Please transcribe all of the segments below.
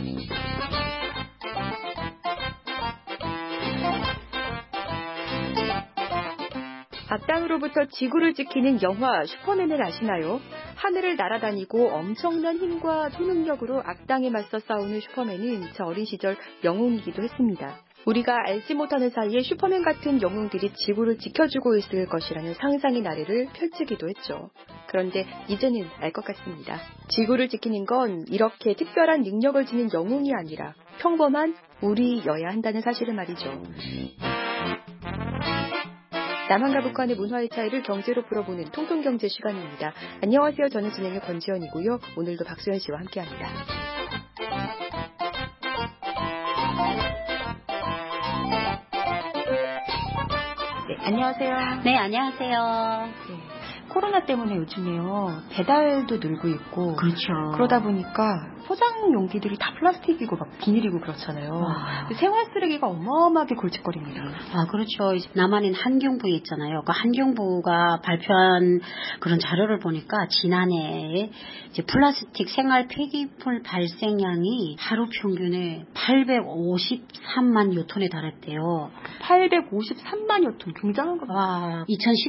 악당으로부터 지구를 지키는 영화 슈퍼맨을 아시나요? 하늘을 날아다니고 엄청난 힘과 초능력으로 악당에 맞서 싸우는 슈퍼맨은 저 어린 시절 영웅이기도 했습니다. 우리가 알지 못하는 사이에 슈퍼맨 같은 영웅들이 지구를 지켜주고 있을 것이라는 상상의 나래를 펼치기도 했죠. 그런데 이제는 알 것 같습니다. 지구를 지키는 건 이렇게 특별한 능력을 지닌 영웅이 아니라 평범한 우리여야 한다는 사실을 말이죠. 남한과 북한의 문화의 차이를 경제로 풀어보는 통통경제 시간입니다. 안녕하세요. 저는 진행의 권지연이고요. 오늘도 박수연 씨와 함께합니다. 네, 안녕하세요. 네, 안녕하세요. 네, 코로나 때문에 요즘에요. 배달도 늘고 있고 그렇죠. 그러다 보니까 포장 용기들이 다 플라스틱이고 막 비닐이고 그렇잖아요. 생활 쓰레기가 어마어마하게 골칫거립니다. 아, 그렇죠. 이제 남한엔 환경부에 있잖아요. 그 환경부가 발표한 그런 자료를 보니까 지난해 이제 플라스틱 생활 폐기물 발생량이 하루 평균에 853만 톤에 달했대요. 853만 톤, 굉장한 것 같아요.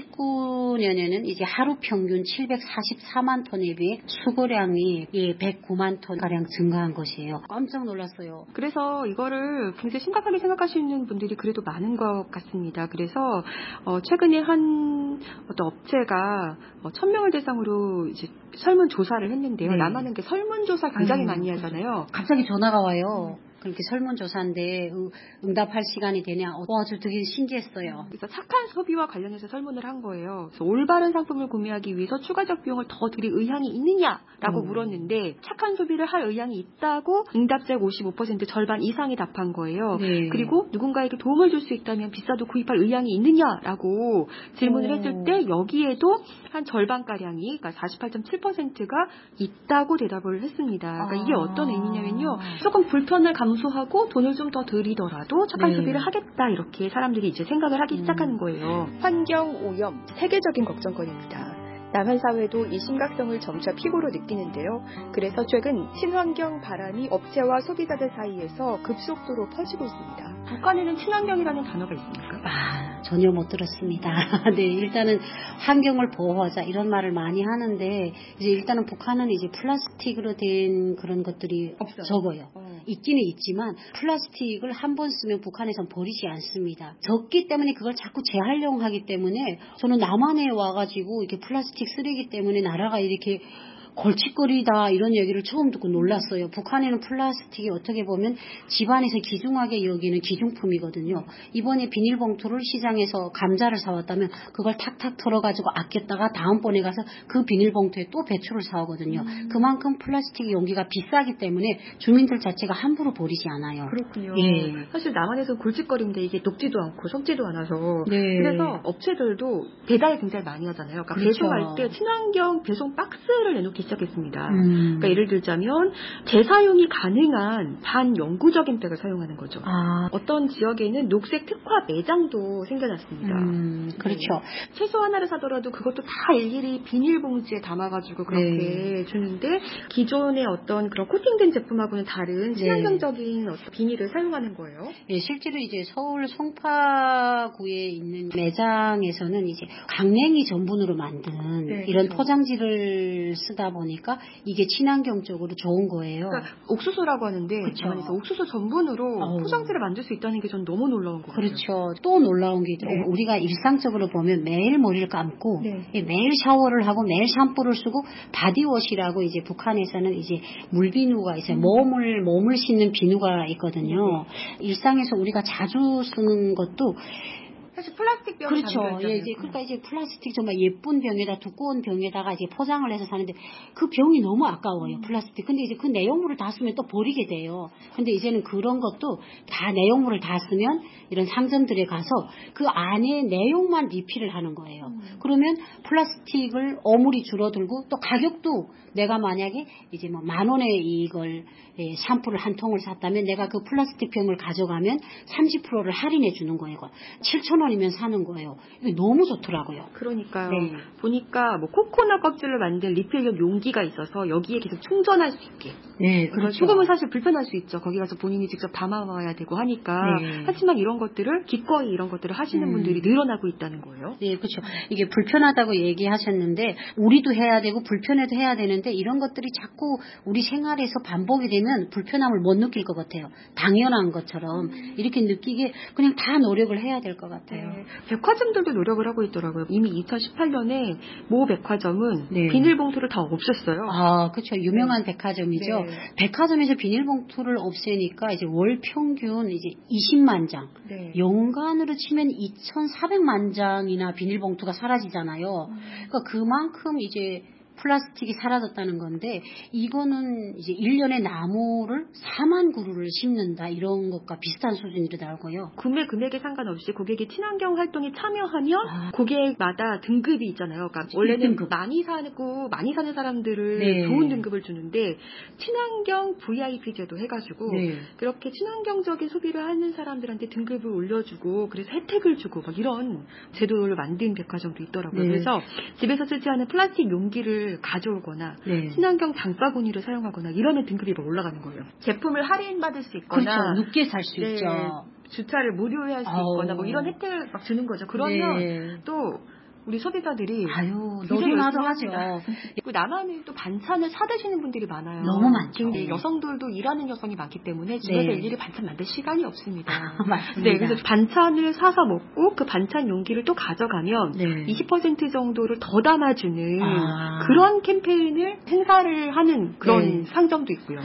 2019년에는 이제 하루 평균 744만 톤에 비해 수거량이 109만 톤 가량 증가한 것이에요. 깜짝 놀랐어요. 그래서 이거를 굉장히 심각하게 생각하시는 분들이 그래도 많은 것 같습니다. 그래서 최근에 한 어떤 업체가 1,000명을 대상으로 이제 설문 조사를 했는데요. 네. 남한은 그 설문 조사 굉장히 많이 하잖아요. 갑자기 전화가 와요. 그렇게 설문조사인데 응답할 시간이 되냐. 저 되게 신기했어요. 그래서 착한 소비와 관련해서 설문을 한 거예요. 그래서 올바른 상품을 구매하기 위해서 추가적 비용을 더 들일 의향이 있느냐라고 물었는데 착한 소비를 할 의향이 있다고 응답자의 55% 절반 이상이 답한 거예요. 네. 그리고 누군가에게 도움을 줄 수 있다면 비싸도 구입할 의향이 있느냐라고 질문을 했을 때 여기에도 한 절반가량이 그러니까 48.7%가 있다고 대답을 했습니다. 그러니까 이게 어떤 의미냐면요. 조금 불편을 감수하고 돈을 좀 더 들이더라도 착한 소비를 하겠다 이렇게 사람들이 이제 생각을 하기 시작하는 거예요. 환경 오염 세계적인 걱정거리입니다. 남한 사회도 이 심각성을 점차 피부로 느끼는데요. 그래서 최근 친환경 바람이 업체와 소비자들 사이에서 급속도로 퍼지고 있습니다. 북한에는 친환경이라는 단어가 있습니까? 전혀 못 들었습니다. 네, 일단은 환경을 보호하자 이런 말을 많이 하는데 이제 일단은 북한은 이제 플라스틱으로 된 그런 것들이 없어요. 적어요. 있기는 있지만 플라스틱을 한 번 쓰면 북한에선 버리지 않습니다. 적기 때문에 그걸 자꾸 재활용하기 때문에 저는 남한에 와가지고 이렇게 플라스틱 쓰레기 때문에 나라가 이렇게 골칫거리다 이런 얘기를 처음 듣고 놀랐어요. 북한에는 플라스틱이 어떻게 보면 집안에서 귀중하게 여기는 귀중품이거든요. 이번에 비닐봉투를 시장에서 감자를 사왔다면 그걸 탁탁 털어가지고 아꼈다가 다음번에 가서 그 비닐봉투에 또 배추를 사오거든요. 그만큼 플라스틱 용기가 비싸기 때문에 주민들 자체가 함부로 버리지 않아요. 그렇군요. 예. 사실 남한에서 골칫거리인데 이게 녹지도 않고 썩지도 않아서 네. 그래서 업체들도 배달 굉장히 많이 하잖아요. 그러니까 그렇죠. 배송할 때 친환경 배송 박스를 내놓기 시작했습니다. 그러니까 예를 들자면 재사용이 가능한 반영구적인 백을 사용하는 거죠. 어떤 지역에는 녹색 특화 매장도 생겨났습니다. 그렇죠. 네. 채소 하나를 사더라도 그것도 다 일일이 비닐봉지에 담아가지고 그렇게 주는데 기존의 어떤 그런 코팅된 제품하고는 다른 친환경적인 어떤 비닐을 사용하는 거예요. 예, 실제로 이제 서울 송파구에 있는 매장에서는 이제 강냉이 전분으로 만든 이런 그렇죠. 포장지를 쓰다 보니까 이게 친환경적으로 좋은 거예요. 그러니까 옥수수라고 하는데 그렇죠. 옥수수 전분으로 포장지를 만들 수 있다는 게 전 너무 놀라운 것 같아요. 그렇죠. 또 놀라운 게 우리가 일상적으로 보면 매일 머리를 감고 매일 샤워를 하고 매일 샴푸를 쓰고 바디워시라고 이제 북한에서는 이제 물비누가 있어요. 몸을 씻는 비누가 있거든요. 일상에서 우리가 자주 쓰는 것도 사실 플라스틱 병이 그렇죠. 예, 이제 그러니까 이제 플라스틱 정말 예쁜 병에다 두꺼운 병에다가 이제 포장을 해서 사는데 그 병이 너무 아까워요. 플라스틱. 근데 이제 그 내용물을 다 쓰면 또 버리게 돼요. 근데 이제는 그런 것도 다 내용물을 다 쓰면 이런 상점들에 가서 그 안에 내용만 리필을 하는 거예요. 그러면 플라스틱을 어물이 줄어들고 또 가격도 내가 만약에 이제 뭐 10,000원에 이걸 샴푸를 한 통을 샀다면 내가 그 플라스틱 병을 가져가면 30%를 할인해 주는 거예요. 7,000원 원이면 사는 거예요. 이게 너무 좋더라고요. 그러니까요. 네. 보니까 뭐 코코넛 껍질로 만든 리필용 용기가 있어서 여기에 계속 충전할 수 있게. 네, 그렇죠. 조금은 사실 불편할 수 있죠. 거기 가서 본인이 직접 담아와야 되고 하니까. 네. 하지만 이런 것들을 기꺼이 이런 것들을 하시는 분들이 늘어나고 있다는 거예요. 네, 그렇죠. 이게 불편하다고 얘기하셨는데 우리도 해야 되고 불편해도 해야 되는데 이런 것들이 자꾸 우리 생활에서 반복이 되면 불편함을 못 느낄 것 같아요. 당연한 것처럼 이렇게 느끼게 그냥 다 노력을 해야 될 것 같아요. 네. 백화점들도 노력을 하고 있더라고요. 이미 2018년에 모 백화점은 네. 비닐봉투를 다 없앴어요. 아, 그렇죠. 유명한 백화점이죠. 네. 백화점에서 비닐봉투를 없애니까 이제 월 평균 이제 20만 장, 네. 연간으로 치면 2,400만 장이나 비닐봉투가 사라지잖아요. 그러니까 그만큼 이제 플라스틱이 사라졌다는 건데 이거는 이제 1년에 나무를 4만 그루를 심는다 이런 것과 비슷한 수준이더라고요. 구매 금액에 상관없이 고객이 친환경 활동에 참여하면 고객마다 등급이 있잖아요. 그러니까 원래는 등급. 많이 사는 사람들을 네. 좋은 등급을 주는데 친환경 VIP 제도 해가지고 네. 그렇게 친환경적인 소비를 하는 사람들한테 등급을 올려주고 그래서 혜택을 주고 막 이런 제도를 만든 백화점도 있더라고요. 네. 그래서 집에서 쓰지 않은 플라스틱 용기를 가져오거나 네. 친환경 장바구니를 사용하거나 이러면 등급이 막 올라가는 거예요. 제품을 할인받을 수 있거나 그렇죠. 늦게 살 수 네, 있죠. 주차를 무료에 할 수 있거나 뭐 이런 혜택을 막 주는 거죠. 그러면 네. 또 우리 소비자들이 노림하도 하죠. 그리고 나만의 또 반찬을 사드시는 분들이 많아요. 너무 많죠. 근데 여성들도 일하는 여성이 많기 때문에 집에서 네. 일일이 반찬 만들 시간이 없습니다. 맞습니다. 네, 그래서 반찬을 사서 먹고 그 반찬 용기를 또 가져가면 네. 20% 정도를 더 담아주는 아. 그런 캠페인을 행사를 하는 그런 네. 상점도 있고요.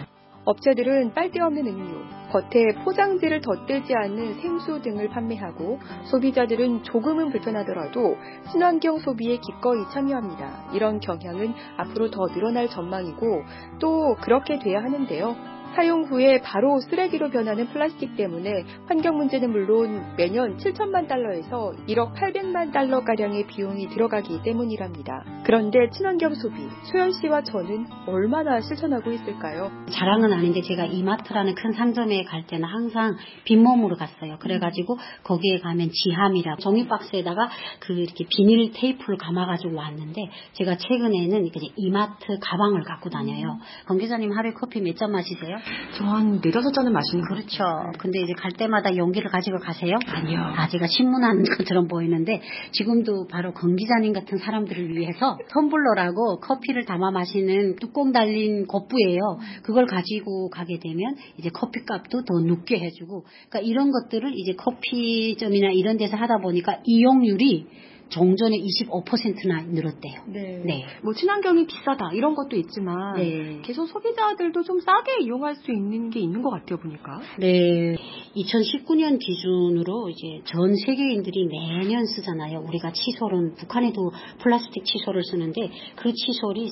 업체들은 빨대 없는 음료, 겉에 포장지를 덧대지 않는 생수 등을 판매하고 소비자들은 조금은 불편하더라도 친환경 소비에 기꺼이 참여합니다. 이런 경향은 앞으로 더 늘어날 전망이고 또 그렇게 돼야 하는데요. 사용 후에 바로 쓰레기로 변하는 플라스틱 때문에 환경 문제는 물론 매년 7천만 달러에서 1억 800만 달러가량의 비용이 들어가기 때문이랍니다. 그런데 친환경 소비, 소연 씨와 저는 얼마나 실천하고 있을까요? 자랑은 아닌데 제가 이마트라는 큰 상점에 갈 때는 항상 빈몸으로 갔어요. 그래가지고 거기에 가면 지함이라 종이 박스에다가 그 이렇게 비닐 테이프를 감아가지고 왔는데 제가 최근에는 이제 이마트 가방을 갖고 다녀요. 권 기자님 하루에 커피 몇 잔 마시세요? 저 한 4-5잔은 마시는 거 그렇죠. 근데 이제 갈 때마다 용기를 가지고 가세요? 아니요. 제가 신문하는 것처럼 보이는데 지금도 바로 권 기자님 같은 사람들을 위해서 텀블러라고 커피를 담아 마시는 뚜껑 달린 겉부예요. 그걸 가지고 가게 되면 이제 커피값도 더 높게 해주고 그러니까 이런 것들을 이제 커피점이나 이런 데서 하다 보니까 이용률이 정전에 25%나 늘었대요. 네. 뭐 친환경이 비싸다 이런 것도 있지만 네. 계속 소비자들도 좀 싸게 이용할 수 있는 게 있는 것 같아요 보니까. 네. 2019년 기준으로 이제 전 세계인들이 매년 쓰잖아요. 우리가 칫솔은 북한에도 플라스틱 칫솔을 쓰는데 그 칫솔이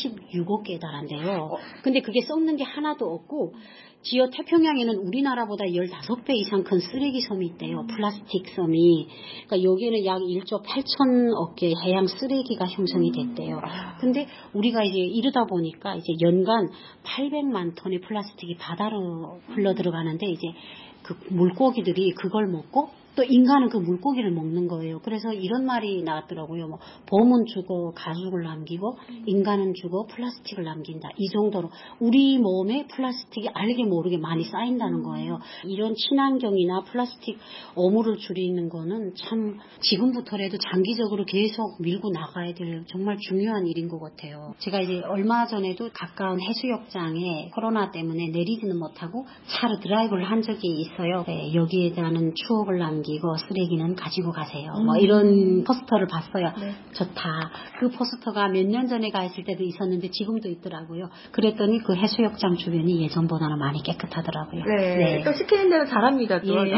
36억 개에 달한대요. 근데 그게 썩는 게 하나도 없고 지어 태평양에는 우리나라보다 15배 이상 큰 쓰레기 섬이 있대요. 플라스틱 섬이. 그러니까 여기에는 약 1조 8천억 개의 해양 쓰레기가 형성이 됐대요. 근데 우리가 이제 이러다 보니까 이제 연간 800만 톤의 플라스틱이 바다로 흘러 들어가는데 이제 그 물고기들이 그걸 먹고 또 인간은 그 물고기를 먹는 거예요. 그래서 이런 말이 나왔더라고요. 뭐 봄은 죽어 가죽을 남기고 인간은 죽어 플라스틱을 남긴다. 이 정도로 우리 몸에 플라스틱이 알게 모르게 많이 쌓인다는 거예요. 이런 친환경이나 플라스틱 오물을 줄이는 거는 참 지금부터라도 장기적으로 계속 밀고 나가야 될 정말 중요한 일인 것 같아요. 제가 이제 얼마 전에도 가까운 해수욕장에 코로나 때문에 내리지는 못하고 차로 드라이브를 한 적이 있어요. 네, 여기에 대한 추억을 남기고 쓰레기는 가지고 가세요. 뭐 이런 포스터를 봤어요. 네. 좋다. 그 포스터가 몇 년 전에 가 있을 때도 있었는데 지금도 있더라고요. 그랬더니 그 해수욕장 주변이 예전보다는 많이 깨끗하더라고요. 네. 또 시키는 대로 잘합니다. 또. 예.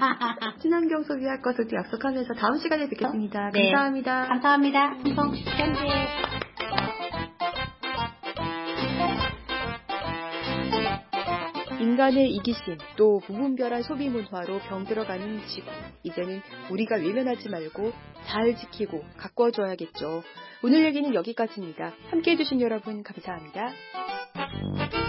친환경 소비할 것을 또 약속하면서 다음 시간에 뵙겠습니다. 네. 감사합니다. 감사합니다. 삼성 현재 인간의 이기심, 또 무분별한 소비 문화로 병들어가는 지구. 이제는 우리가 외면하지 말고 잘 지키고 가꿔줘야겠죠. 오늘 얘기는 여기까지입니다. 함께해 주신 여러분 감사합니다.